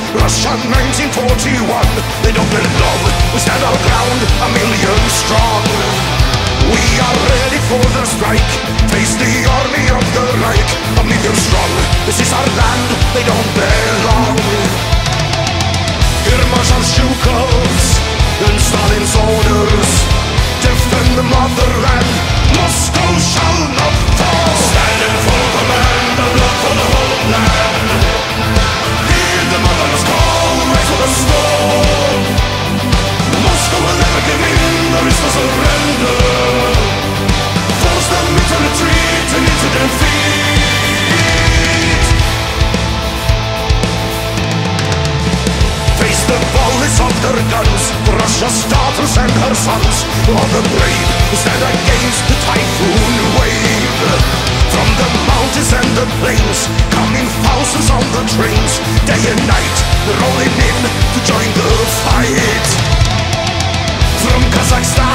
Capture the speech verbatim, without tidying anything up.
Russia nineteen forty-one. They don't belong, we stand our ground, a million strong. We are ready for the strike, face the army of the Reich. A million strong, this is our land, they don't belong. Here Marshal Zhukov's and Stalin's orders, defend the motherland, Moscow shall not fall. Stand in full command, the blood for the homeland. Hear the mother's call, rise for the storm. Moscow will never give in, there is no surrender. Force them into retreat and into defeat. Face the volleys of their guns, Russia's daughters and her sons. All the brave who stand against the typhoon wave. From the mountains and the plains, coming thousands on the trains. Day and night, rolling in to join the fight. From Kazakhstan